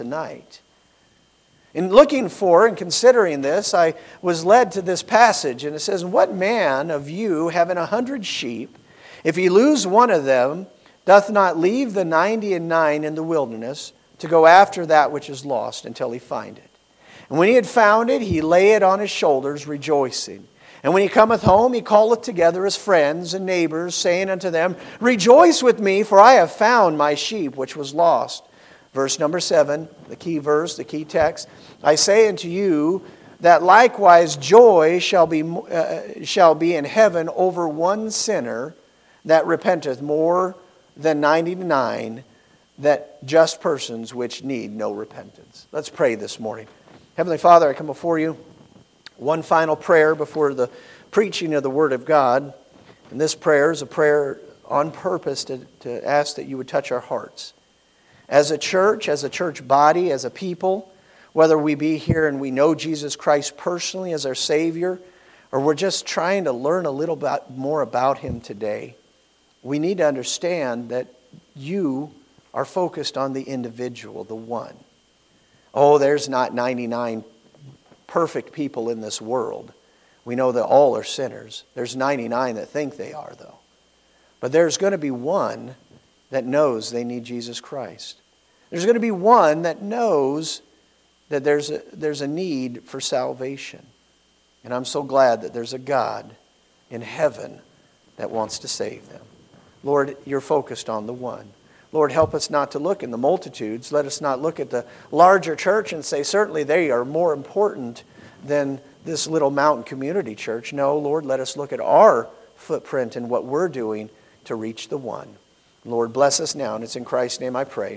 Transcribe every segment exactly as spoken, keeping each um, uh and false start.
tonight. In looking for and considering this, I was led to this passage, and it says, "What man of you, having a hundred sheep, if he lose one of them, doth not leave the ninety and nine in the wilderness to go after that which is lost until he find it? And when he had found it, he lay it on his shoulders, rejoicing. And when he cometh home, he calleth together his friends and neighbors, saying unto them, Rejoice with me, for I have found my sheep which was lost." Verse number seven, the key verse, the key text. "I say unto you that likewise joy shall be, uh, shall be in heaven over one sinner that repenteth more than ninety-nine that just persons which need no repentance." Let's pray this morning. Heavenly Father, I come before you. One final prayer before the preaching of the Word of God. And this prayer is a prayer on purpose to, to ask that you would touch our hearts. As a church, as a church body, as a people, whether we be here and we know Jesus Christ personally as our Savior, or we're just trying to learn a little bit more about Him today, we need to understand that you are focused on the individual, the one. Oh, there's not ninety-nine perfect people in this world. We know that all are sinners. There's ninety-nine that think they are, though. But there's going to be one that knows they need Jesus Christ. There's going to be one that knows that there's a, there's a need for salvation. And I'm so glad that there's a God in heaven that wants to save them. Lord, you're focused on the one. Lord, help us not to look in the multitudes. Let us not look at the larger church and say, certainly they are more important than this little mountain community church. No, Lord, let us look at our footprint and what we're doing to reach the one. Lord, bless us now, and it's in Christ's name I pray.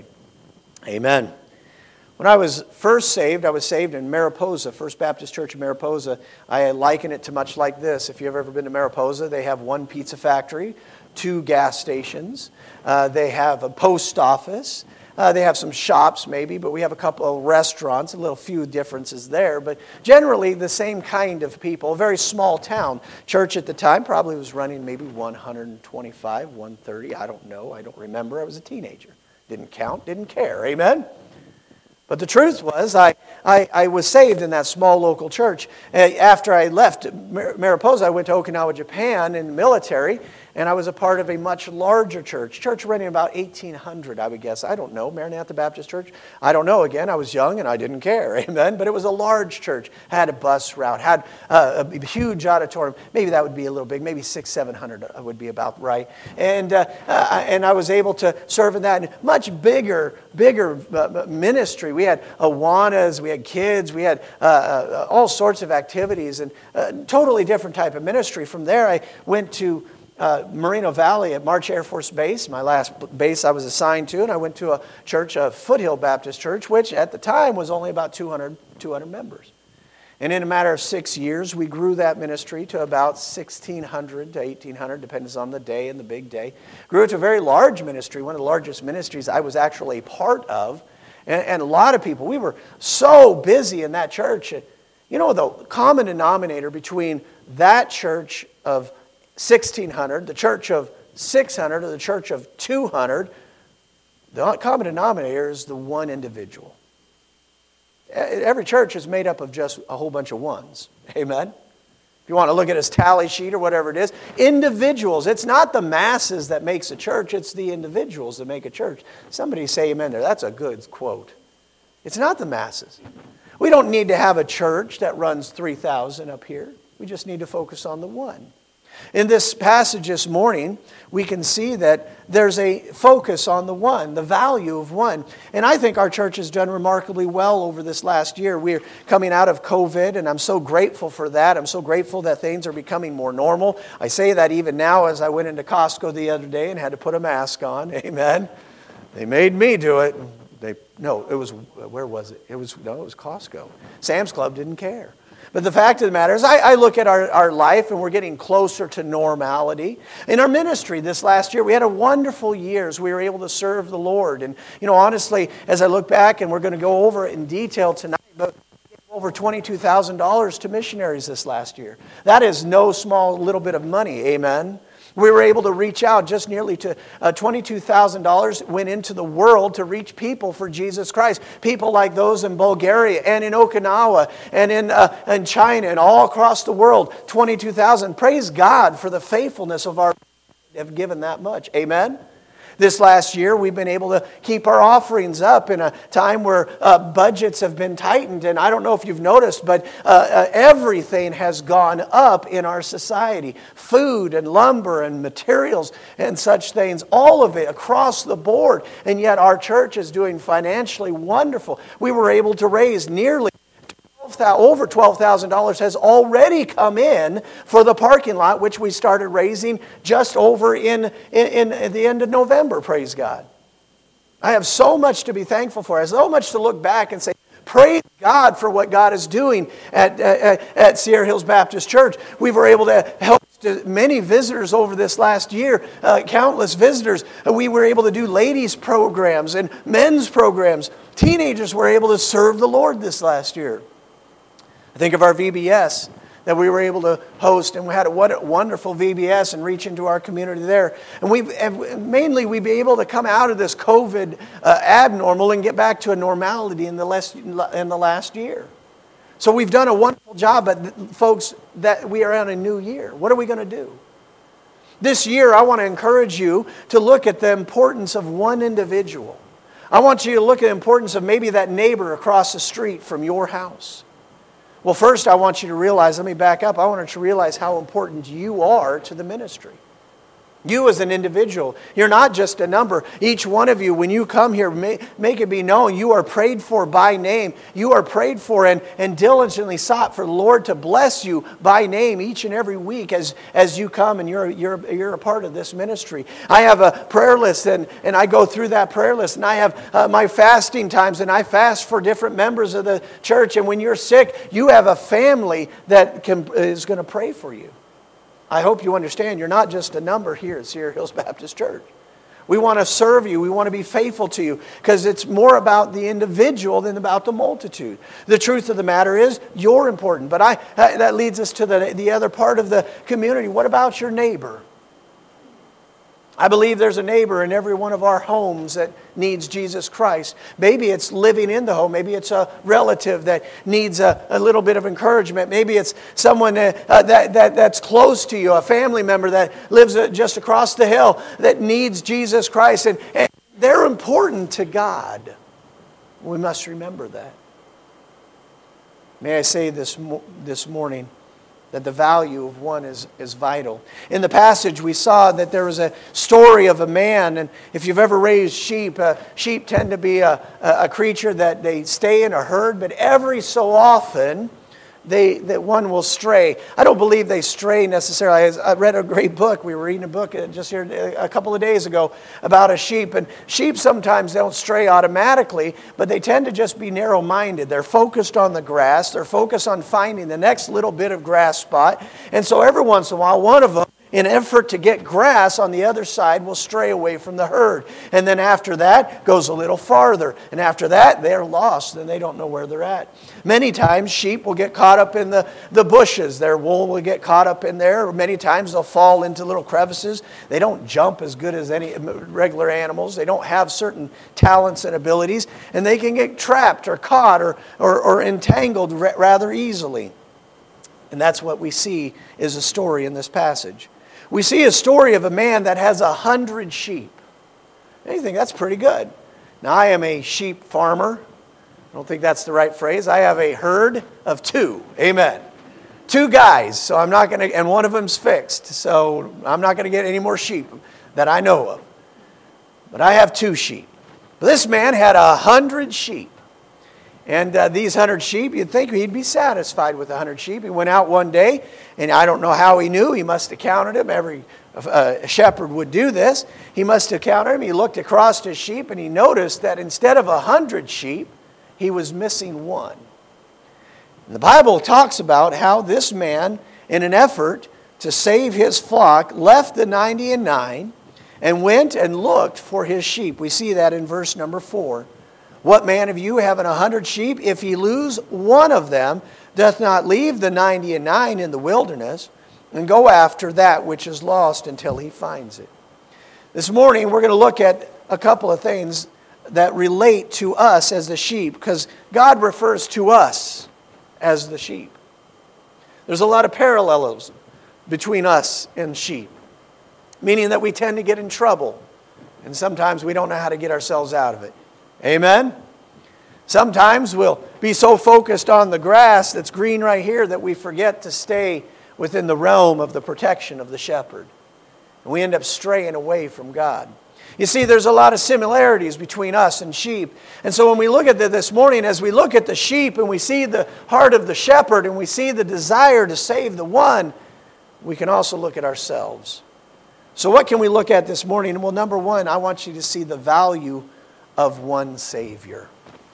Amen. When I was first saved, I was saved in Mariposa, First Baptist Church in Mariposa. I liken it to much like this. If you've ever been to Mariposa, they have one pizza factory, two gas stations. Uh, they have a post office. Uh, they have some shops maybe, but we have a couple of restaurants, a little few differences there. But generally the same kind of people, a very small town. Church at the time probably was running maybe one hundred twenty-five, one hundred thirty. I don't know. I don't remember. I was a teenager. Didn't count, didn't care. Amen? But the truth was, I, I, I was saved in that small local church. After I left Mar- Mariposa, I went to Okinawa, Japan in the military, and I was a part of a much larger church. Church running about eighteen hundred, I would guess. I don't know. Maranatha Baptist Church? I don't know. Again, I was young and I didn't care. Amen? But it was a large church. Had a bus route. Had uh, a huge auditorium. Maybe that would be a little big. Maybe six, seven hundred would be about right. And uh, uh, and I was able to serve in that. And much bigger, bigger uh, ministry. We had Awanas. We had kids. We had uh, uh, all sorts of activities. And a totally different type of ministry. From there, I went to Uh, Moreno Valley at March Air Force Base, my last base I was assigned to, and I went to a church, a Foothill Baptist Church, which at the time was only about two hundred, two hundred members. And in a matter of six years, we grew that ministry to about sixteen hundred to eighteen hundred, depends on the day and the big day. Grew it to a very large ministry, one of the largest ministries I was actually a part of. And, and a lot of people, we were so busy in that church. You know, the common denominator between that church of sixteen hundred, the church of six hundred, or the church of two hundred, the common denominator is the one individual. Every church is made up of just a whole bunch of ones. Amen? If you want to look at his tally sheet or whatever it is, individuals. It's not the masses that makes a church, it's the individuals that make a church. Somebody say amen there. That's a good quote. It's not the masses. We don't need to have a church that runs three thousand up here. We just need to focus on the one. In this passage this morning, we can see that there's a focus on the one, the value of one. And I think our church has done remarkably well over this last year. We're coming out of COVID, and I'm so grateful for that. I'm so grateful that things are becoming more normal. I say that even now as I went into Costco the other day and had to put a mask on. Amen. They made me do it. They no, it was, where was it? It was, no, it was Costco. Sam's Club didn't care. But the fact of the matter is, I, I look at our, our life and we're getting closer to normality. In our ministry this last year, we had a wonderful year as we were able to serve the Lord. And, you know, honestly, as I look back, and we're going to go over it in detail tonight, but we gave over twenty-two thousand dollars to missionaries this last year. That is no small little bit of money, amen? We were able to reach out just nearly to uh, twenty-two thousand dollars went into the world to reach people for Jesus Christ. People like those in Bulgaria and in Okinawa and in, uh, in China and all across the world. twenty-two thousand. Praise God for the faithfulness of our have given that much. Amen? This last year, we've been able to keep our offerings up in a time where uh, budgets have been tightened. And I don't know if you've noticed, but uh, uh, everything has gone up in our society. Food and lumber and materials and such things, all of it across the board. And yet our church is doing financially wonderful. We were able to raise nearly over twelve thousand dollars has already come in for the parking lot, which we started raising just over in, in, in the end of November, praise God. I have so much to be thankful for. I have so much to look back and say, praise God for what God is doing at, at, at Sierra Hills Baptist Church. We were able to help many visitors over this last year, uh, countless visitors. We were able to do ladies' programs and men's programs. Teenagers were able to serve the Lord this last year. I think of our V B S that we were able to host, and we had a wonderful V B S and reach into our community there. And we mainly we'd be able to come out of this COVID uh, abnormal and get back to a normality in the last in the last year. So we've done a wonderful job, but folks, that we are on a new year. What are we going to do? This year, I want to encourage you to look at the importance of one individual. I want you to look at the importance of maybe that neighbor across the street from your house. Well, first I want you to realize, let me back up, I want you to realize how important you are to the ministry. You as an individual, you're not just a number. Each one of you, when you come here, make it be known you are prayed for by name. You are prayed for and, and diligently sought for the Lord to bless you by name each and every week as, as you come and you're, you're, you're a part of this ministry. I have a prayer list and, and I go through that prayer list, and I have uh, my fasting times, and I fast for different members of the church. And when you're sick, you have a family that can, is going to pray for you. I hope you understand you're not just a number here at Sierra Hills Baptist Church. We want to serve you. We want to be faithful to you because it's more about the individual than about the multitude. The truth of the matter is you're important. But I that leads us to the, the other part of the community. What about your neighbor? I believe there's a neighbor in every one of our homes that needs Jesus Christ. Maybe it's living in the home. Maybe it's a relative that needs a, a little bit of encouragement. Maybe it's someone uh, that, that, that's close to you, a family member that lives just across the hill that needs Jesus Christ. And, and they're important to God. We must remember that. May I say this, this morning, that the value of one is, is vital. In the passage, we saw that there was a story of a man, and if you've ever raised sheep, uh, sheep tend to be a, a creature that they stay in a herd, but every so often, they that one will stray. I don't believe they stray necessarily. I read a great book. We were reading a book just here a couple of days ago about a sheep. And sheep sometimes don't stray automatically, but they tend to just be narrow-minded. They're focused on the grass. They're focused on finding the next little bit of grass spot. And so every once in a while, one of them, in effort to get grass on the other side, will stray away from the herd. And then after that, goes a little farther. And after that, they're lost and they don't know where they're at. Many times, sheep will get caught up in the, the bushes. Their wool will get caught up in there. Many times, they'll fall into little crevices. They don't jump as good as any regular animals. They don't have certain talents and abilities. And they can get trapped or caught or, or, or entangled rather easily. And that's what we see is a story in this passage. We see a story of a man that has a hundred sheep. And you think that's pretty good. Now, I am a sheep farmer. I don't think that's the right phrase. I have a herd of two. Amen. Two guys. So I'm not going to, and one of them's fixed. So I'm not going to get any more sheep that I know of. But I have two sheep. But this man had a hundred sheep. And uh, these hundred sheep, you'd think he'd be satisfied with a hundred sheep. He went out one day, and I don't know how he knew. He must have counted them. Every uh, shepherd would do this. He must have counted them. He looked across his sheep, and he noticed that instead of a hundred sheep, he was missing one. And the Bible talks about how this man, in an effort to save his flock, left the ninety and nine and went and looked for his sheep. We see that in verse number four. What man of you having a hundred sheep, if he lose one of them, doth not leave the ninety and nine in the wilderness, and go after that which is lost until he finds it. This morning we're going to look at a couple of things that relate to us as the sheep, because God refers to us as the sheep. There's a lot of parallels between us and sheep, meaning that we tend to get in trouble, and sometimes we don't know how to get ourselves out of it. Amen? Sometimes we'll be so focused on the grass that's green right here that we forget to stay within the realm of the protection of the shepherd. And we end up straying away from God. You see, there's a lot of similarities between us and sheep. And so when we look at this morning, as we look at the sheep and we see the heart of the shepherd and we see the desire to save the one, we can also look at ourselves. So what can we look at this morning? Well, number one, I want you to see the value of one Savior.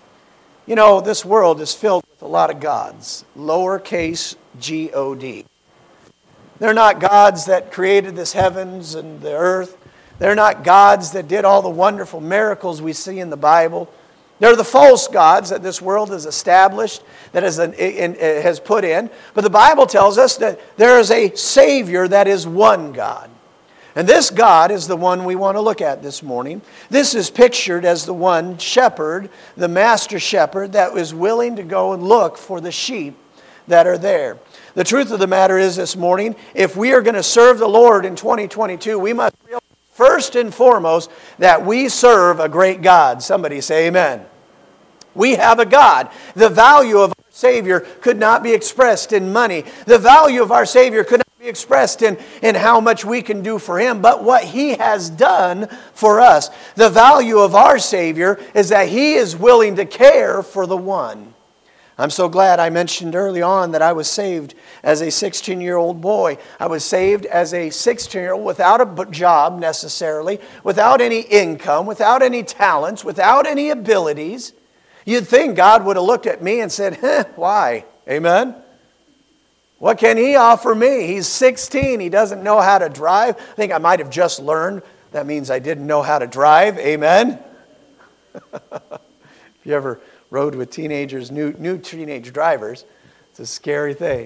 You know, this world is filled with a lot of gods, lowercase G O D. They're not gods that created this heavens and the earth. They're not gods that did all the wonderful miracles we see in the Bible. They're the false gods that this world has established, that has, has put in. But the Bible tells us that there is a Savior that is one God. And this God is the one we want to look at this morning. This is pictured as the one shepherd, the master shepherd, that was willing to go and look for the sheep that are there. The truth of the matter is this morning, if we are going to serve the Lord in twenty twenty-two, we must realize first and foremost that we serve a great God. Somebody say amen. We have a God. The value of our Savior could not be expressed in money. The value of our Savior could not be expressed in, in how much we can do for Him, but what He has done for us. The value of our Savior is that He is willing to care for the one. I'm so glad I mentioned early on that I was saved as a sixteen-year-old boy. I was saved as a sixteen-year-old without a job necessarily, without any income, without any talents, without any abilities. You'd think God would have looked at me and said, eh, why? Amen? What can He offer me? He's sixteen. He doesn't know how to drive. I think I might have just learned. That means I didn't know how to drive. Amen? If you ever rode with teenagers, new, new teenage drivers, it's a scary thing.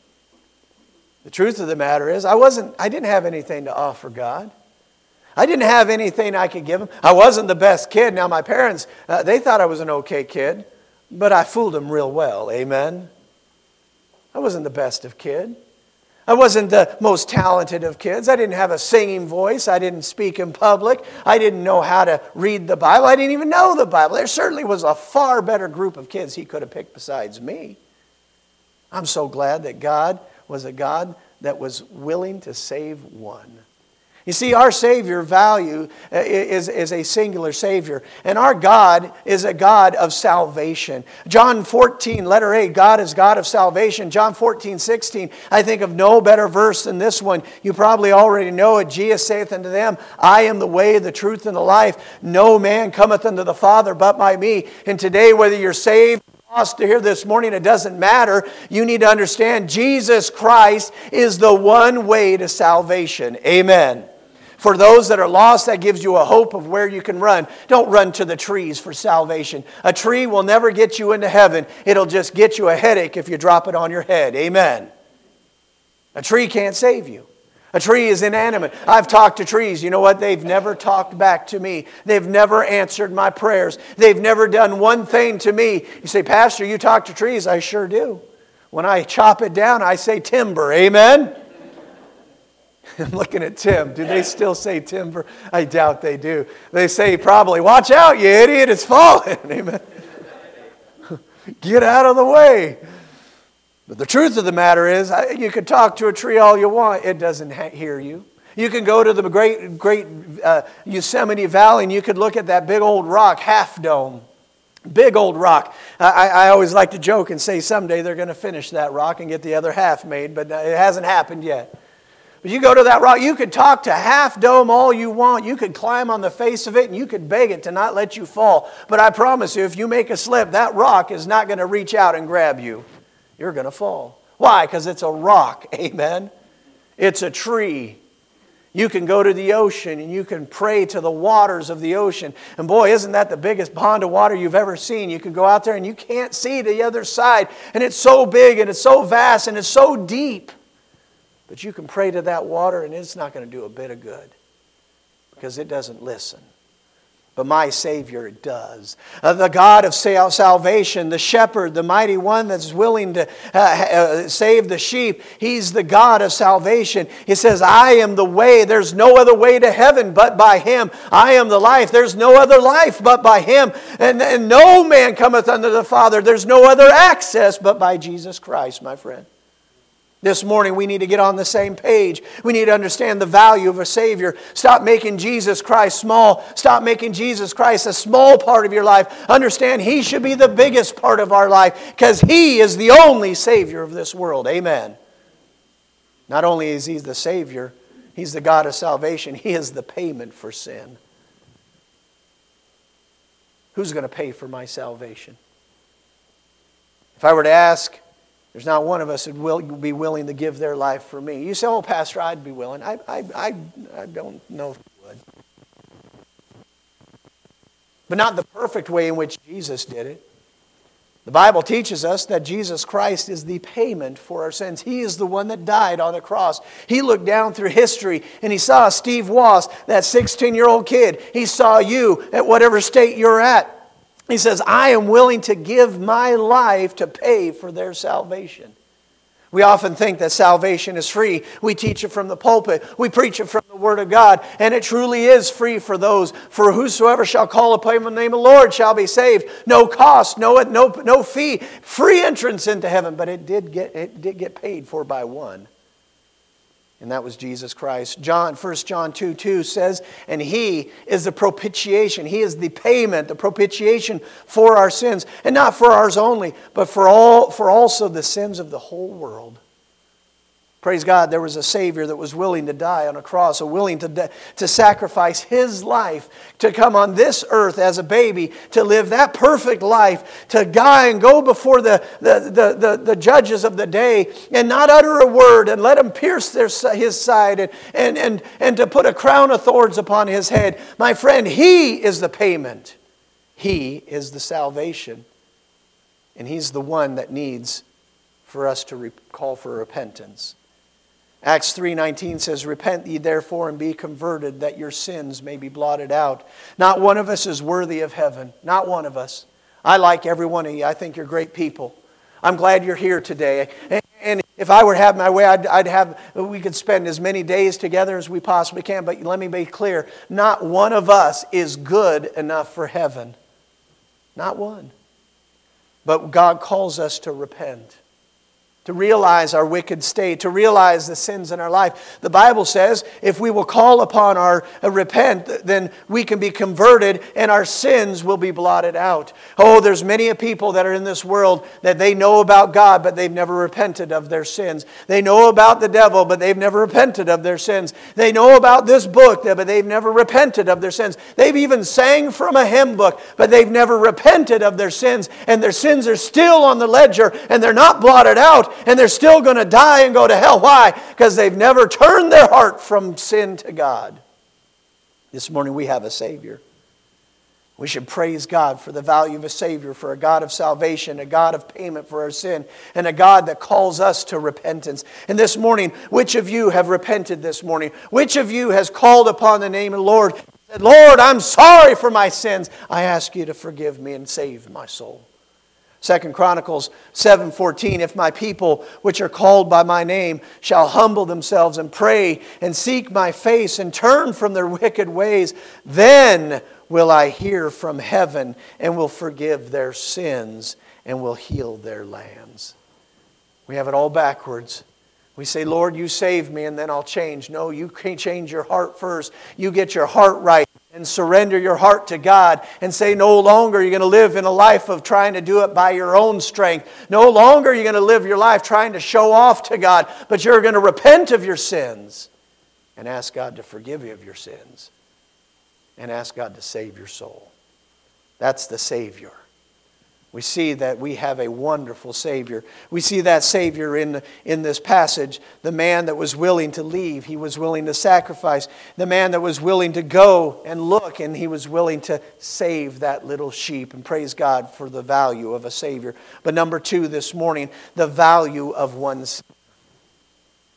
The truth of the matter is, I wasn't, I didn't have anything to offer God. I didn't have anything I could give Him. I wasn't the best kid. Now my parents, uh, they thought I was an okay kid, but I fooled them real well. Amen? I wasn't the best of kid. I wasn't the most talented of kids. I didn't have a singing voice. I didn't speak in public. I didn't know how to read the Bible. I didn't even know the Bible. There certainly was a far better group of kids He could have picked besides me. I'm so glad that God was a God that was willing to save one. You see, our Savior value is, is a singular Savior. And our God is a God of salvation. John fourteen, letter A, God is God of salvation. John fourteen, sixteen, I think of no better verse than this one. You probably already know it. Jesus saith unto them, I am the way, the truth, and the life. No man cometh unto the Father but by me. And today, whether you're saved, lost to hear this morning, it doesn't matter. You need to understand Jesus Christ is the one way to salvation. Amen. For those that are lost, that gives you a hope of where you can run. Don't run to the trees for salvation. A tree will never get you into heaven. It'll just get you a headache if you drop it on your head. Amen. A tree can't save you. A tree is inanimate. I've talked to trees. You know what? They've never talked back to me. They've never answered my prayers. They've never done one thing to me. You say, Pastor, you talk to trees. I sure do. When I chop it down, I say timber. Amen? I'm looking at Tim. Do they still say timber? I doubt they do. They say probably, watch out, you idiot, it's falling. Amen. Get out of the way. But the truth of the matter is, you can talk to a tree all you want. It doesn't hear you. You can go to the great, great uh, Yosemite Valley and you could look at that big old rock, Half Dome. Big old rock. I, I always like to joke and say someday they're going to finish that rock and get the other half made, but it hasn't happened yet. But you go to that rock, you could talk to Half Dome all you want. You could climb on the face of it and you could beg it to not let you fall. But I promise you, if you make a slip, that rock is not going to reach out and grab you. You're going to fall. Why? Because it's a rock. Amen. It's a tree. You can go to the ocean and you can pray to the waters of the ocean. And boy, isn't that the biggest pond of water you've ever seen? You can go out there and you can't see the other side. And it's so big and it's so vast and it's so deep. But you can pray to that water and it's not going to do a bit of good because it doesn't listen. But my Savior does. Uh, the God of sal- salvation, the shepherd, the mighty one that's willing to uh, uh, save the sheep. He's the God of salvation. He says, I am the way. There's no other way to heaven but by Him. I am the life. There's no other life but by Him. And, and no man cometh unto the Father. There's no other access but by Jesus Christ, my friend. This morning we need to get on the same page. We need to understand the value of a Savior. Stop making Jesus Christ small. Stop making Jesus Christ a small part of your life. Understand He should be the biggest part of our life because He is the only Savior of this world. Amen. Not only is He the Savior, He's the God of salvation. He is the payment for sin. Who's going to pay for my salvation? If I were to ask, there's not one of us that will be willing to give their life for me. You say, oh, Pastor, I'd be willing. I, I, I, I don't know if I would. But not the perfect way in which Jesus did it. The Bible teaches us that Jesus Christ is the payment for our sins. He is the one that died on the cross. He looked down through history and He saw Steve Wass, that sixteen-year-old kid. He saw you at whatever state you're at. He says, I am willing to give my life to pay for their salvation. We often think that salvation is free. We teach it from the pulpit. We preach it from the Word of God. And it truly is free for those. For whosoever shall call upon the name of the Lord shall be saved. No cost, no, no, no fee. Free entrance into heaven. But it did get, it did get paid for by one. And that was Jesus Christ. John, First John two two says, and He is the propitiation. He is the payment, the propitiation for our sins. And not for ours only, but for all, for also the sins of the whole world. Praise God, there was a Savior that was willing to die on a cross, or willing to, to sacrifice His life to come on this earth as a baby, to live that perfect life, to die and go before the, the, the, the, the judges of the day and not utter a word and let them pierce their, His side and, and, and, and to put a crown of thorns upon His head. My friend, He is the payment. He is the salvation. And He's the one that needs for us to re- call for repentance. Acts three nineteen says, repent ye therefore and be converted, that your sins may be blotted out. Not one of us is worthy of heaven. Not one of us. I like every one of you. I think you're great people. I'm glad you're here today. And, and if I were to have my way, I'd, I'd have, we could spend as many days together as we possibly can. But let me be clear. Not one of us is good enough for heaven. Not one. But God calls us to repent. To realize our wicked state, to realize the sins in our life. The Bible says if we will call upon our uh, repent, then we can be converted and our sins will be blotted out. Oh, there's many a people that are in this world that they know about God, but they've never repented of their sins. They know about the devil, but they've never repented of their sins. They know about this book, but they've never repented of their sins. They've even sang from a hymn book, but they've never repented of their sins. And their sins are still on the ledger and they're not blotted out. And they're still going to die and go to hell. Why? Because they've never turned their heart from sin to God. This morning we have a Savior. We should praise God for the value of a Savior, for a God of salvation, a God of payment for our sin, and a God that calls us to repentance. And this morning, which of you have repented this morning? Which of you has called upon the name of the Lord and said, Lord, I'm sorry for my sins. I ask you to forgive me and save my soul. Second Chronicles seven fourteen, if my people which are called by my name shall humble themselves and pray and seek my face and turn from their wicked ways, then will I hear from heaven and will forgive their sins and will heal their lands. We have it all backwards. We say, Lord, you save me and then I'll change. No, you can't change your heart first. You get your heart right. And surrender your heart to God and say no longer you're going to live in a life of trying to do it by your own strength. No longer you're going to live your life trying to show off to God, but you're going to repent of your sins and ask God to forgive you of your sins and ask God to save your soul. That's the Savior. We see that we have a wonderful Savior. We see that Savior in, in this passage. The man that was willing to leave, he was willing to sacrifice. The man that was willing to go and look, and he was willing to save that little sheep. And praise God for the value of a Savior. But number two this morning, the value of one's.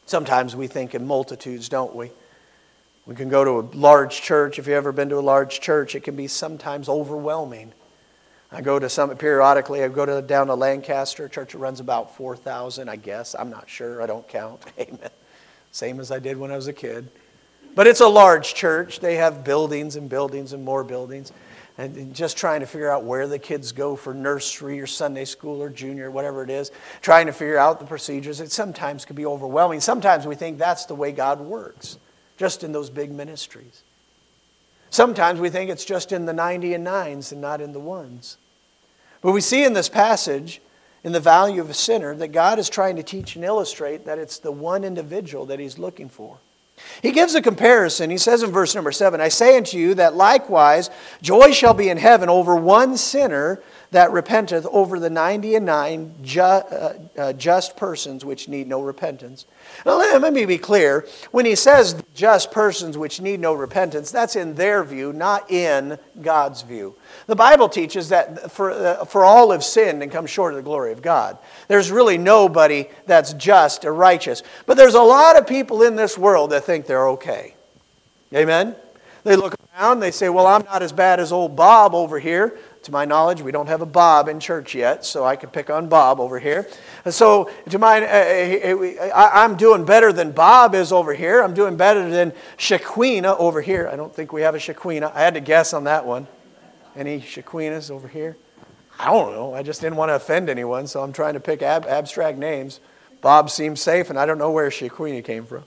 Sometimes we think in multitudes, don't we? We can go to a large church. If you've ever been to a large church, it can be sometimes overwhelming. I go to some, periodically, I go to down to Lancaster, a church that runs about four thousand, I guess. I'm not sure. I don't count. Amen. Same as I did when I was a kid. But it's a large church. They have buildings and buildings and more buildings. And just trying to figure out where the kids go for nursery or Sunday school or junior, whatever it is. Trying to figure out the procedures. It sometimes can be overwhelming. Sometimes we think that's the way God works. Just in those big ministries. Sometimes we think it's just in the ninety and nines and not in the ones. But we see in this passage, in the value of a sinner, that God is trying to teach and illustrate that it's the one individual that He's looking for. He gives a comparison. He says in verse number seven, I say unto you that likewise joy shall be in heaven over one sinner that repenteth over the ninety and nine ju- uh, uh, just persons which need no repentance. Now let, let me be clear. When he says just persons which need no repentance, that's in their view, not in God's view. The Bible teaches that for, uh, for all have sinned and come short of the glory of God. There's really nobody that's just or righteous. But there's a lot of people in this world that think they're okay. Amen? They look around, they say, well, I'm not as bad as old Bob over here. To my knowledge, we don't have a Bob in church yet, so I can pick on Bob over here. And so, to my, uh, I'm doing better than Bob is over here. I'm doing better than Shaquina over here. I don't think we have a Shaquina. I had to guess on that one. Any Shaquinas over here? I don't know. I just didn't want to offend anyone, so I'm trying to pick ab- abstract names. Bob seems safe, and I don't know where Shaquina came from.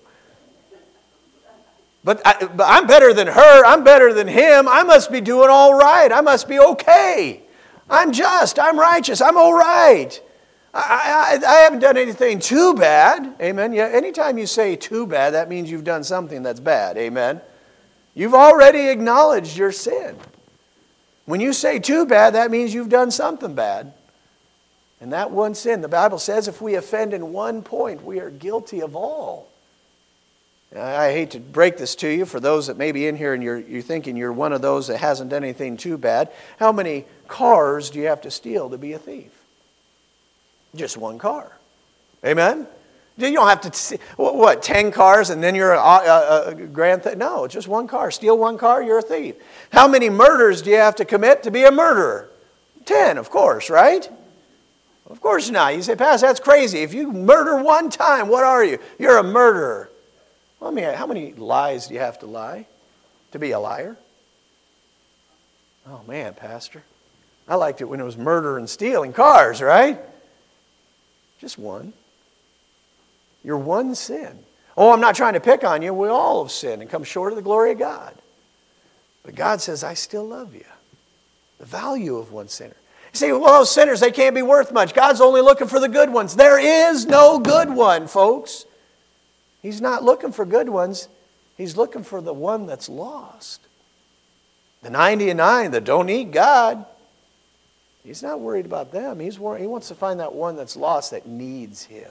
But, I, but I'm better than her. I'm better than him. I must be doing all right. I must be okay. I'm just. I'm righteous. I'm all right. I, I, I haven't done anything too bad. Amen. Yeah. Anytime you say too bad, that means you've done something that's bad. Amen. You've already acknowledged your sin. When you say too bad, that means you've done something bad. And that one sin, the Bible says, if we offend in one point, we are guilty of all. I hate to break this to you for those that may be in here and you're, you're thinking you're one of those that hasn't done anything too bad. How many cars do you have to steal to be a thief? Just one car. Amen? You don't have to, what, ten cars and then you're a, a, a grand theft? No, it's just one car. Steal one car, you're a thief. How many murders do you have to commit to be a murderer? Ten, of course, right? Of course not. You say, Pastor, that's crazy. If you murder one time, what are you? You're a murderer. Well, I mean, how many lies do you have to lie to be a liar? Oh, man, Pastor. I liked it when it was murder and stealing cars, right? Just one. Your one sin. Oh, I'm not trying to pick on you. We all have sinned and come short of the glory of God. But God says, I still love you. The value of one sinner. You say, well, those sinners, they can't be worth much. God's only looking for the good ones. There is no good one, folks. He's not looking for good ones. He's looking for the one that's lost. The ninety and nine that don't need God. He's not worried about them. He's worried, he wants to find that one that's lost that needs Him.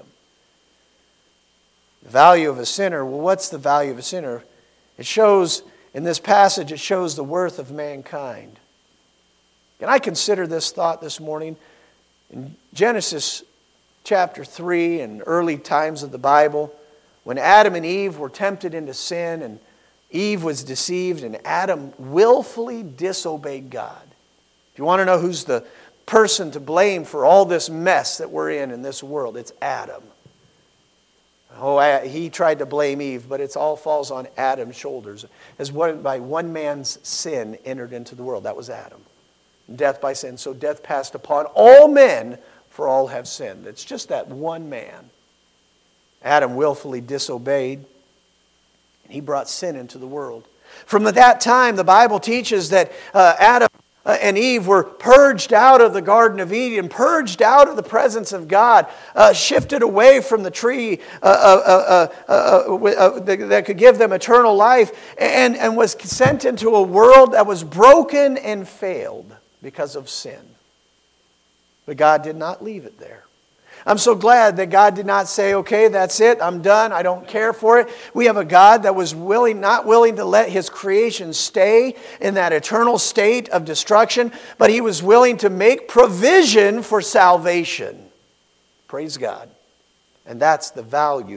The value of a sinner. Well, what's the value of a sinner? It shows, in this passage, it shows the worth of mankind. Can I consider this thought this morning? In Genesis chapter three and early times of the Bible, when Adam and Eve were tempted into sin and Eve was deceived and Adam willfully disobeyed God. If you want to know who's the person to blame for all this mess that we're in in this world, it's Adam. Oh, he tried to blame Eve, but it all falls on Adam's shoulders. As one, by one man's sin entered into the world. That was Adam. Death by sin. So death passed upon all men, for all have sinned. It's just that one man. Adam willfully disobeyed, and he brought sin into the world. From that time, the Bible teaches that uh, Adam and Eve were purged out of the Garden of Eden, purged out of the presence of God, uh, shifted away from the tree uh, uh, uh, uh, uh, that could give them eternal life, and, and was sent into a world that was broken and failed because of sin. But God did not leave it there. I'm so glad that God did not say, okay, that's it, I'm done, I don't care for it. We have a God that was willing, not willing to let His creation stay in that eternal state of destruction, but He was willing to make provision for salvation. Praise God. And that's the value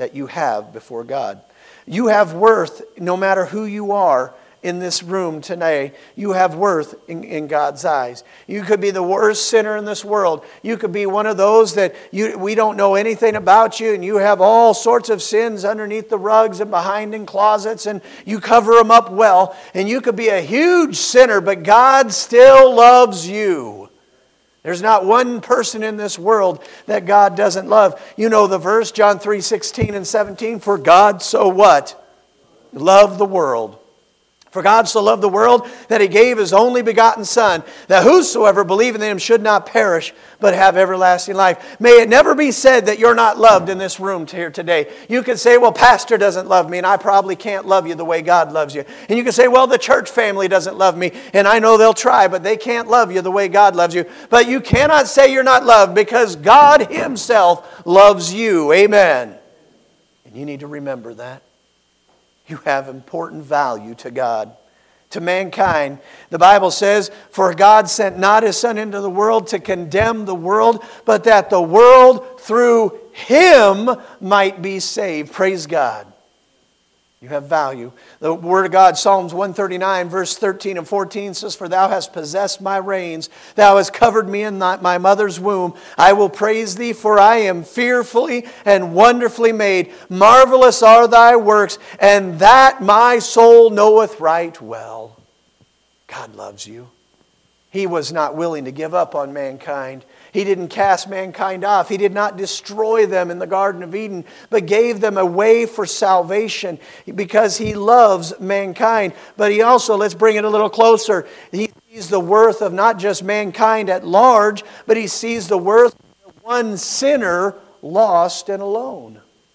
that you have before God. You have worth no matter who you are in this room today. You have worth in, in God's eyes. You could be the worst sinner in this world. You could be one of those that you, we don't know anything about you, and you have all sorts of sins underneath the rugs and behind in closets, and you cover them up well. And you could be a huge sinner, but God still loves you. There's not one person in this world that God doesn't love. You know the verse, John three sixteen and seventeen. For God so what? Loved the world. For God so loved the world that He gave His only begotten Son, that whosoever believeth in Him should not perish, but have everlasting life. May it never be said that you're not loved in this room here today. You can say, well, pastor doesn't love me, and I probably can't love you the way God loves you. And you can say, well, the church family doesn't love me, and I know they'll try, but they can't love you the way God loves you. But you cannot say you're not loved, because God Himself loves you. Amen. And you need to remember that. You have important value to God, to mankind. The Bible says, for God sent not His Son into the world to condemn the world, but that the world through Him might be saved. Praise God. You have value. The Word of God, Psalms one thirty-nine, verse thirteen and fourteen says, for Thou hast possessed my reins. Thou hast covered me in my mother's womb. I will praise Thee, for I am fearfully and wonderfully made. Marvelous are Thy works, and that my soul knoweth right well. God loves you. He was not willing to give up on mankind. He didn't cast mankind off. He did not destroy them in the Garden of Eden, but gave them a way for salvation because He loves mankind. But He also, let's bring it a little closer, He sees the worth of not just mankind at large, but He sees the worth of one sinner lost and alone.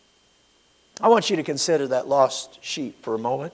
I want you to consider that lost sheep for a moment.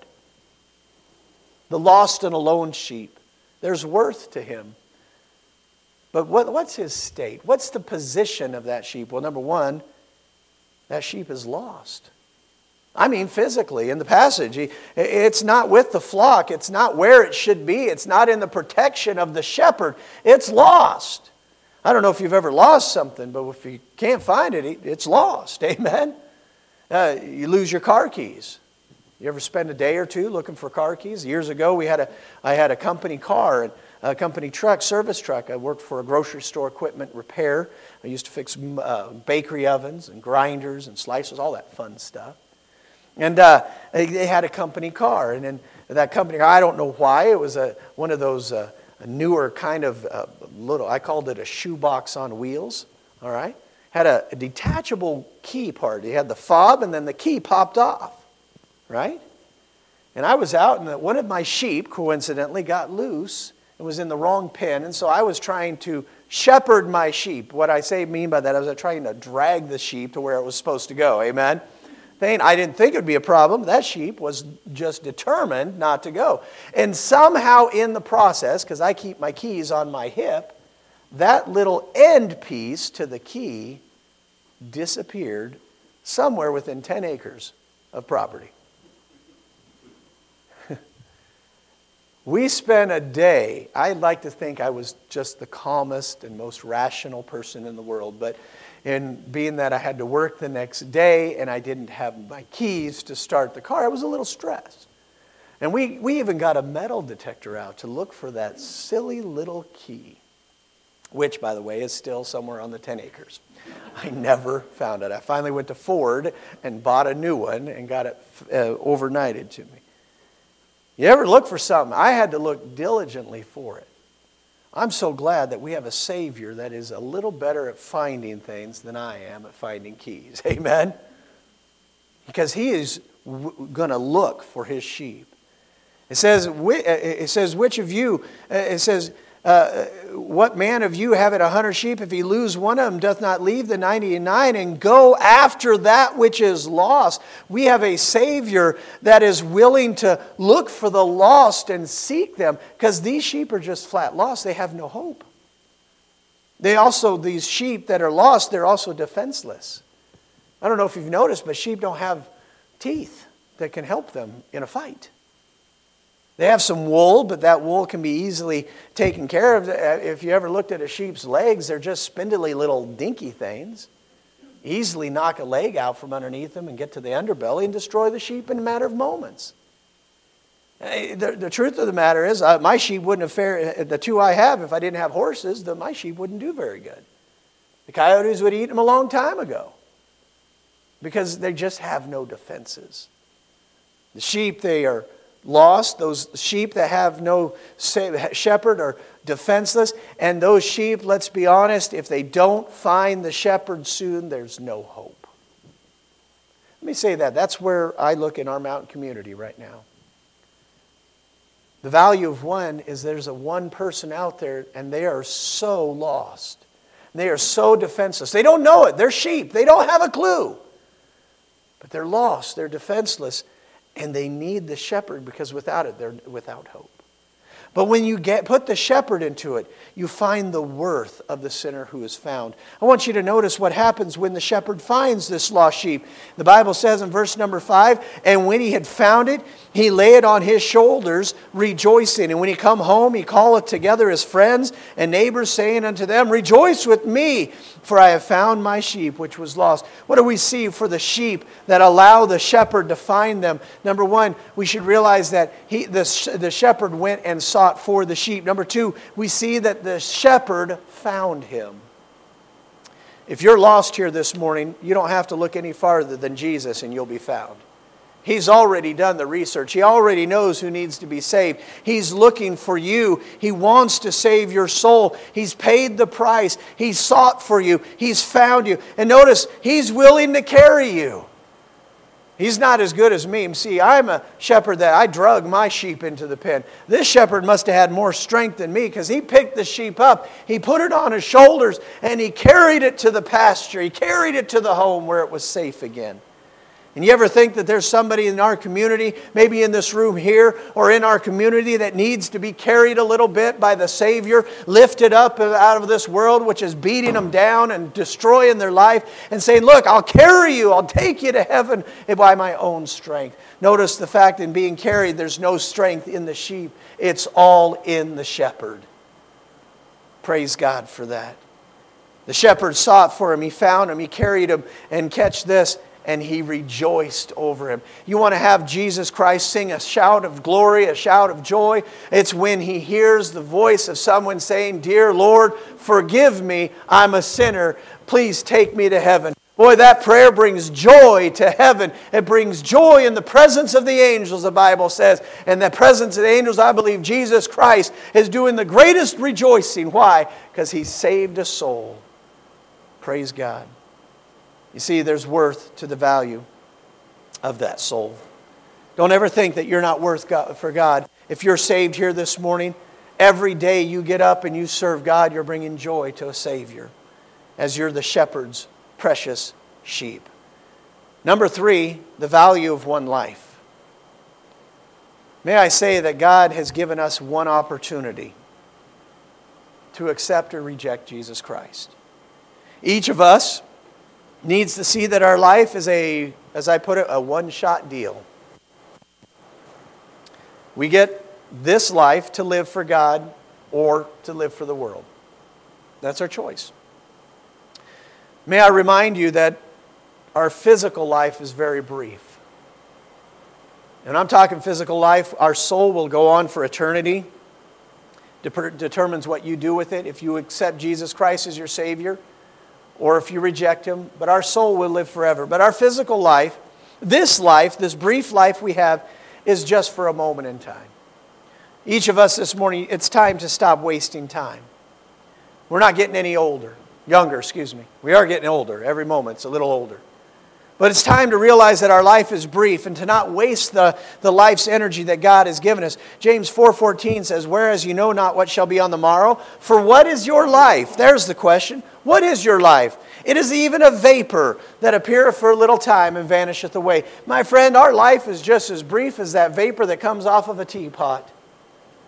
The lost and alone sheep. There's worth to him. But what, what's his state? What's the position of that sheep? Well, number one, that sheep is lost. I mean physically in the passage. He, it's not with the flock. It's not where it should be. It's not in the protection of the shepherd. It's lost. I don't know if you've ever lost something, but if you can't find it, it's lost. Amen? Uh, you lose your car keys. You ever spend a day or two looking for car keys? Years ago, we had a, I had a company car, a company truck, service truck. I worked for a grocery store equipment repair. I used to fix uh, bakery ovens and grinders and slicers, all that fun stuff. And uh, they, they had a company car. And then that company car, I don't know why, it was a, one of those uh, newer kind of uh, little, I called it a shoebox on wheels, all right? Had a, a detachable key part. You had the fob and then the key popped off. Right? And I was out, and one of my sheep, coincidentally, got loose and was in the wrong pen. And so I was trying to shepherd my sheep. What I say mean by that, I was trying to drag the sheep to where it was supposed to go. Amen? I didn't think it would be a problem. That sheep was just determined not to go. And somehow in the process, because I keep my keys on my hip, that little end piece to the key disappeared somewhere within ten acres of property. We spent a day, I'd like to think I was just the calmest and most rational person in the world, but in being that I had to work the next day and I didn't have my keys to start the car, I was a little stressed. And we, we even got a metal detector out to look for that silly little key, which, by the way, is still somewhere on the ten acres. I never found it. I finally went to Ford and bought a new one and got it uh, overnighted to me. You ever look for something? I had to look diligently for it. I'm so glad that we have a Savior that is a little better at finding things than I am at finding keys. Amen? Because He is w- going to look for His sheep. It says, it says, which of you, it says, uh, what man of you having a hundred sheep, if he lose one of them, doth not leave the ninety-nine and go after that which is lost? We have a Savior that is willing to look for the lost and seek them, because these sheep are just flat lost. They have no hope. They also, these sheep that are lost, they're also defenseless. I don't know if you've noticed, but sheep don't have teeth that can help them in a fight. They have some wool, but that wool can be easily taken care of. If you ever looked at a sheep's legs, they're just spindly little dinky things. easily knock a leg out from underneath them and get to the underbelly and destroy the sheep in a matter of moments. The, the truth of the matter is, uh, my sheep wouldn't have fared, the two I have, if I didn't have horses, the, my sheep wouldn't do very good. The coyotes would eat them a long time ago because they just have no defenses. The sheep, they are lost. Those sheep that have no shepherd are defenseless. And those sheep, let's be honest, if they don't find the shepherd soon, there's no hope. Let me say that. That's where I look in our mountain community right now. The value of one is there's a one person out there and they are so lost. They are so defenseless. They don't know it. They're sheep. They don't have a clue. But they're lost. They're defenseless. And they need the shepherd because without it, they're without hope. But when you get put the shepherd into it, you find the worth of the sinner who is found. I want you to notice what happens when the shepherd finds this lost sheep. The Bible says in verse number five, and when he had found it, he lay it on his shoulders, rejoicing. And when he come home, he calleth together his friends and neighbors, saying unto them, rejoice with me, for I have found my sheep which was lost. What do we see for the sheep that allow the shepherd to find them? Number one, we should realize that he, the, the shepherd went and sought for the sheep. Number two, we see that the shepherd found him. If you're lost here this morning, you don't have to look any farther than Jesus and you'll be found. He's already done the research. He already knows who needs to be saved. He's looking for you. He wants to save your soul. He's paid the price. He's sought for you. He's found you. And notice, He's willing to carry you. He's not as good as me. See, I'm a shepherd that I drug my sheep into the pen. This shepherd must have had more strength than me because he picked the sheep up. He put it on his shoulders and he carried it to the pasture. He carried it to the home where it was safe again. And you ever think that there's somebody in our community, maybe in this room here or in our community, that needs to be carried a little bit by the Savior, lifted up out of this world which is beating them down and destroying their life, and saying, look, I'll carry you, I'll take you to heaven by my own strength. Notice the fact in being carried, there's no strength in the sheep. It's all in the shepherd. Praise God for that. The shepherd sought for him, he found him, he carried him, and catch this, and he rejoiced over him. You want to have Jesus Christ sing a shout of glory, a shout of joy? It's when he hears the voice of someone saying, dear Lord, forgive me, I'm a sinner. Please take me to heaven. Boy, that prayer brings joy to heaven. It brings joy in the presence of the angels, the Bible says. And the presence of the angels, I believe Jesus Christ is doing the greatest rejoicing. Why? Because he saved a soul. Praise God. You see, there's worth to the value of that soul. Don't ever think that you're not worth God, for God. If you're saved here this morning, every day you get up and you serve God, you're bringing joy to a Savior as you're the shepherd's precious sheep. Number three, the value of one life. May I say that God has given us one opportunity to accept or reject Jesus Christ. Each of us needs to see that our life is a, as I put it, a one-shot deal. We get this life to live for God or to live for the world. That's our choice. May I remind you that our physical life is very brief. And I'm talking physical life. Our soul will go on for eternity. Dep- determines what you do with it. If you accept Jesus Christ as your Savior, or if you reject Him, but our soul will live forever. But our physical life, this life, this brief life we have, is just for a moment in time. Each of us this morning, it's time to stop wasting time. We're not getting any older, younger, excuse me. We are getting older. Every moment's a little older. But it's time to realize that our life is brief and to not waste the, the life's energy that God has given us. James four fourteen says, whereas you know not what shall be on the morrow, for what is your life? There's the question. What is your life? It is even a vapor that appeareth for a little time and vanisheth away. My friend, our life is just as brief as that vapor that comes off of a teapot.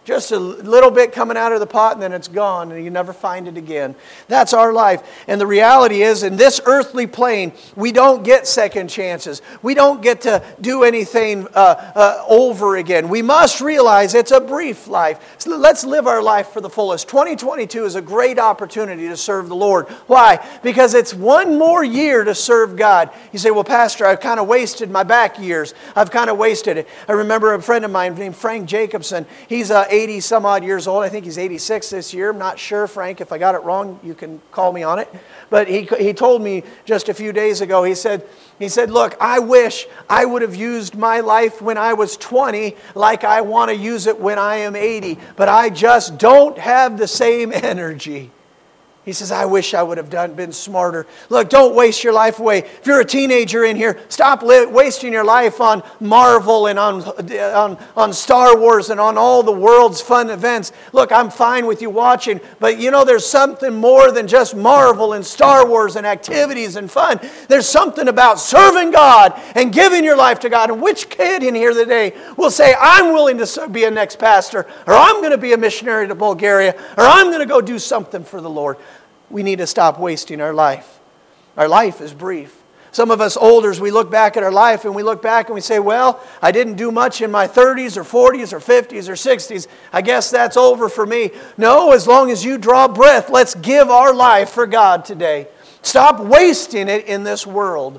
Just a little bit coming out of the pot and then it's gone and you never find it again. That's our life. And the reality is, in this earthly plane, we don't get second chances. We don't get to do anything uh, uh, over again. We must realize it's a brief life. So let's live our life for the fullest. twenty twenty-two is a great opportunity to serve the Lord. Why? Because it's one more year to serve God. You say, well, Pastor, I've kind of wasted my back years. I've kind of wasted it. I remember a friend of mine named Frank Jacobson. He's a eighty some odd years old. I think he's eighty-six this year. I'm not sure, Frank. If I got it wrong, you can call me on it. But he he told me just a few days ago, he said, he said, look, I wish I would have used my life when I was twenty like I want to use it when I am eighty. But I just don't have the same energy. He says, I wish I would have done been smarter. Look, don't waste your life away. If you're a teenager in here, stop li- wasting your life on Marvel and on, on, on Star Wars and on all the world's fun events. Look, I'm fine with you watching, but you know there's something more than just Marvel and Star Wars and activities and fun. There's something about serving God and giving your life to God. And which kid in here today will say, I'm willing to be a next pastor, or I'm going to be a missionary to Bulgaria, or I'm going to go do something for the Lord? We need to stop wasting our life. Our life is brief. Some of us olders, we look back at our life and we look back and we say, well, I didn't do much in my thirties or forties or fifties or sixties. I guess that's over for me. No, as long as you draw breath, let's give our life for God today. Stop wasting it in this world.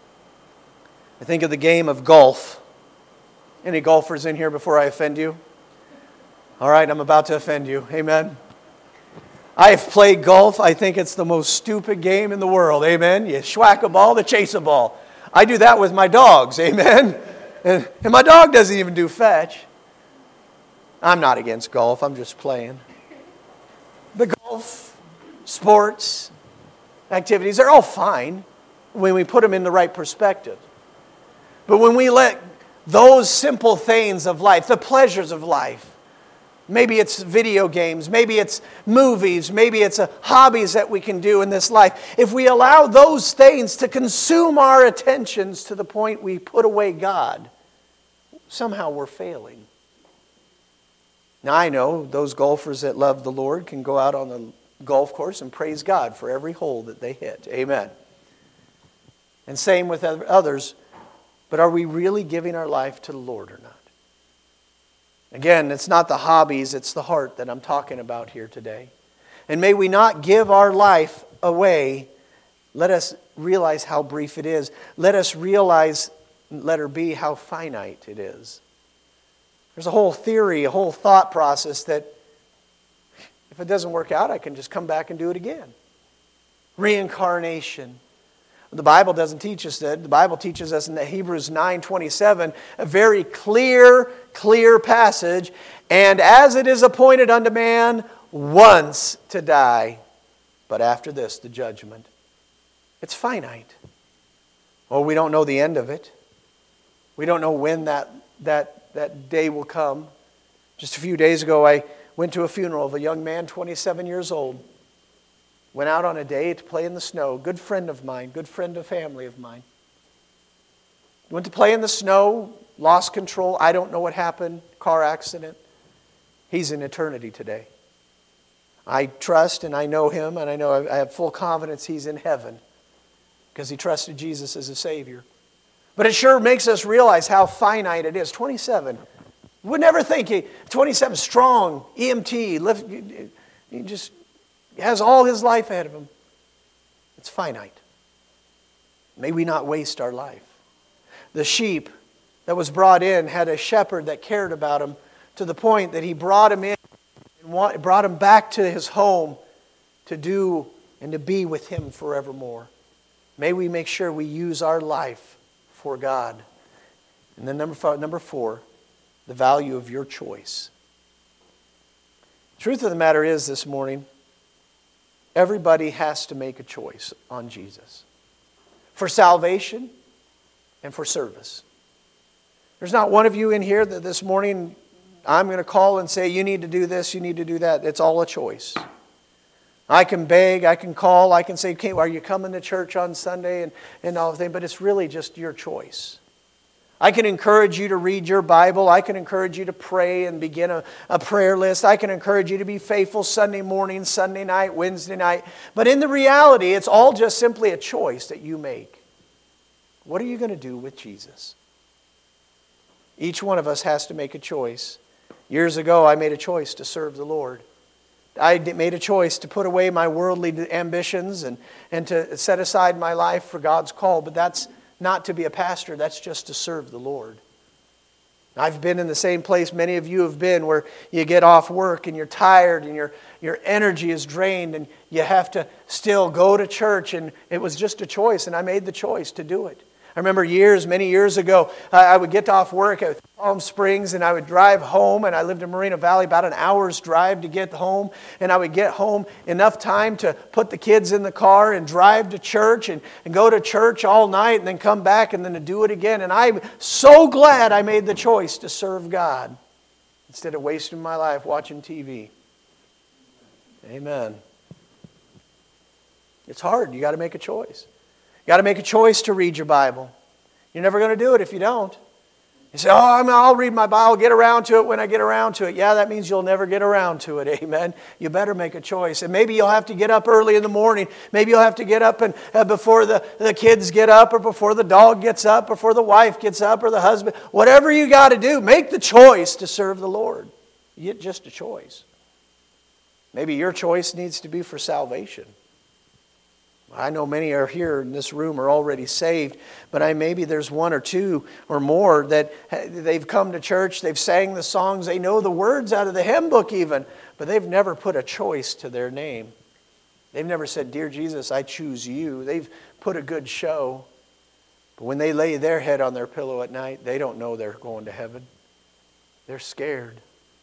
I think of the game of golf. Any golfers in here before I offend you? All right, I'm about to offend you. Amen. I've played golf. I think it's the most stupid game in the world. Amen. You schwack a ball to chase a ball. I do that with my dogs. Amen. And, and my dog doesn't even do fetch. I'm not against golf. I'm just playing. The golf, sports, activities, they're all fine when we put them in the right perspective. But when we let those simple things of life, the pleasures of life, maybe it's video games, maybe it's movies, maybe it's a hobbies that we can do in this life. If we allow those things to consume our attentions to the point we put away God, somehow we're failing. Now I know those golfers that love the Lord can go out on the golf course and praise God for every hole that they hit. Amen. And same with others. But are we really giving our life to the Lord or not? Again, it's not the hobbies, it's the heart that I'm talking about here today. And may we not give our life away. Let us realize how brief it is. Let us realize, letter B, how finite it is. There's a whole theory, a whole thought process that if it doesn't work out, I can just come back and do it again. Reincarnation. The Bible doesn't teach us that. The Bible teaches us in Hebrews nine twenty-seven, a very clear, clear passage. And as it is appointed unto man once to die, but after this, the judgment. It's finite. Well, we don't know the end of it. We don't know when that, that, that day will come. Just a few days ago, I went to a funeral of a young man, twenty-seven years old. Went out on a day to play in the snow. Good friend of mine, good friend of family of mine. Went to play in the snow, lost control. I don't know what happened. Car accident. He's in eternity today. I trust and I know him, and I know I have full confidence he's in heaven because he trusted Jesus as a Savior. But it sure makes us realize how finite it is. twenty-seven. You would never think he, twenty-seven, strong, E M T, lift, he just has all his life ahead of him. It's finite. May we not waste our life. The sheep that was brought in had a shepherd that cared about him to the point that he brought him in and brought him back to his home to do and to be with him forevermore. May we make sure we use our life for God. And then number five, number four, the value of your choice. Truth of the matter is this morning, everybody has to make a choice on Jesus. For salvation and for service. There's not one of you in here that this morning I'm going to call and say, you need to do this, you need to do that. It's all a choice. I can beg, I can call, I can say, okay, are you coming to church on Sunday and, and all of that, but it's really just your choice. I can encourage you to read your Bible. I can encourage you to pray and begin a, a prayer list. I can encourage you to be faithful Sunday morning, Sunday night, Wednesday night. But in the reality, it's all just simply a choice that you make. What are you going to do with Jesus? Each one of us has to make a choice. Years ago, I made a choice to serve the Lord. I made a choice to put away my worldly ambitions and, and to set aside my life for God's call. But that's not to be a pastor, that's just to serve the Lord. I've been in the same place many of you have been, where you get off work and you're tired and your, your energy is drained and you have to still go to church, and it was just a choice, and I made the choice to do it. I remember years, many years ago, I would get off work at Palm Springs and I would drive home, and I lived in Moreno Valley, about an hour's drive to get home, and I would get home enough time to put the kids in the car and drive to church and, and go to church all night and then come back and then to do it again. And I'm so glad I made the choice to serve God instead of wasting my life watching T V. Amen. It's hard. You got to make a choice. You got to make a choice to read your Bible. You're never going to do it if you don't. You say, oh, I'm, I'll read my Bible, get around to it when I get around to it. Yeah, that means you'll never get around to it, amen. You better make a choice. And maybe you'll have to get up early in the morning. Maybe you'll have to get up and uh, before the, the kids get up, or before the dog gets up, or before the wife gets up, or the husband. Whatever you got to do, make the choice to serve the Lord. You get just a choice. Maybe your choice needs to be for salvation. I know many are here in this room are already saved, but I maybe there's one or two or more that they've come to church, they've sang the songs, they know the words out of the hymn book even, but they've never put a choice to their name. They've never said, "Dear Jesus, I choose you." They've put a good show, but when they lay their head on their pillow at night, they don't know they're going to heaven. They're scared.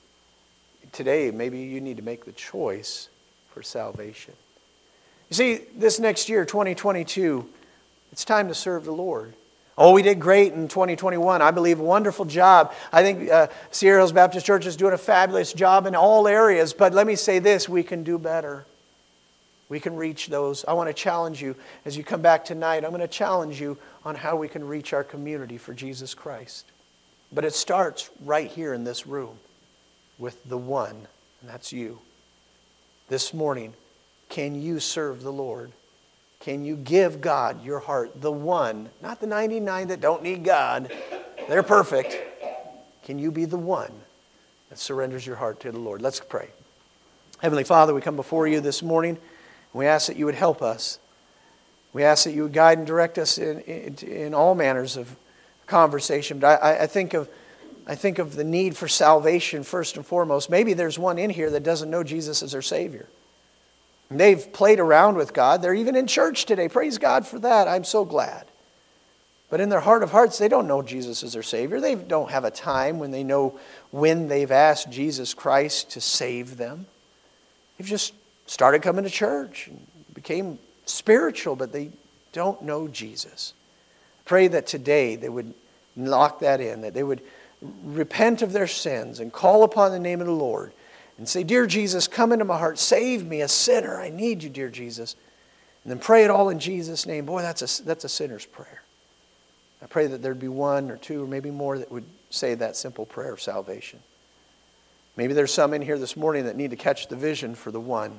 Today, maybe you need to make the choice for salvation. You see, this next year, twenty twenty-two, it's time to serve the Lord. Oh, we did great in twenty twenty-one. I believe a wonderful job. I think uh, Sierra Hills Baptist Church is doing a fabulous job in all areas. But let me say this, we can do better. We can reach those. I want to challenge you as you come back tonight. I'm going to challenge you on how we can reach our community for Jesus Christ. But it starts right here in this room with the one, and that's you. This morning, can you serve the Lord? Can you give God your heart? The one, not the ninety-nine that don't need God. They're perfect. Can you be the one that surrenders your heart to the Lord? Let's pray. Heavenly Father, we come before you this morning, and we ask that you would help us. We ask that you would guide and direct us in, in, in all manners of conversation. But I, I think of I think of the need for salvation first and foremost. Maybe there's one in here that doesn't know Jesus as their Savior. They've played around with God. They're even in church today. Praise God for that. I'm so glad. But in their heart of hearts, they don't know Jesus as their Savior. They don't have a time when they know when they've asked Jesus Christ to save them. They've just started coming to church and became spiritual, but they don't know Jesus. Pray that today they would lock that in, that they would repent of their sins and call upon the name of the Lord. And say, "Dear Jesus, come into my heart. Save me, a sinner. I need you, dear Jesus." And then pray it all in Jesus' name. Boy, that's a, that's a sinner's prayer. I pray that there'd be one or two or maybe more that would say that simple prayer of salvation. Maybe there's some in here this morning that need to catch the vision for the one.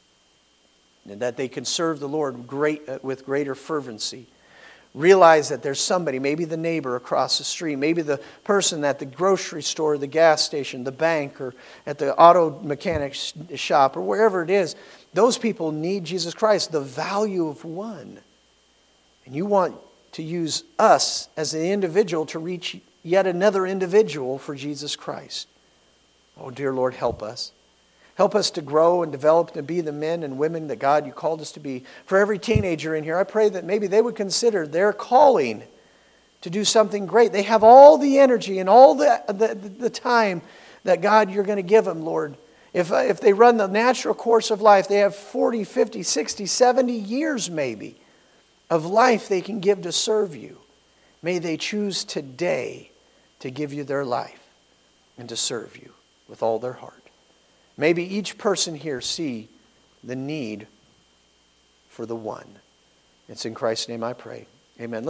And that they can serve the Lord great, uh, with greater fervency. Realize that there's somebody, maybe the neighbor across the street, maybe the person at the grocery store, the gas station, the bank, or at the auto mechanic shop, or wherever it is. Those people need Jesus Christ, the value of one. And you want to use us as an individual to reach yet another individual for Jesus Christ. Oh, dear Lord, help us. Help us to grow and develop and be the men and women that God, you called us to be. For every teenager in here, I pray that maybe they would consider their calling to do something great. They have all the energy and all the, the, the time that, God, you're going to give them, Lord. If, if they run the natural course of life, they have forty, fifty, sixty, seventy years maybe of life they can give to serve you. May they choose today to give you their life and to serve you with all their heart. Maybe each person here see the need for the one. It's in Christ's name I pray. Amen.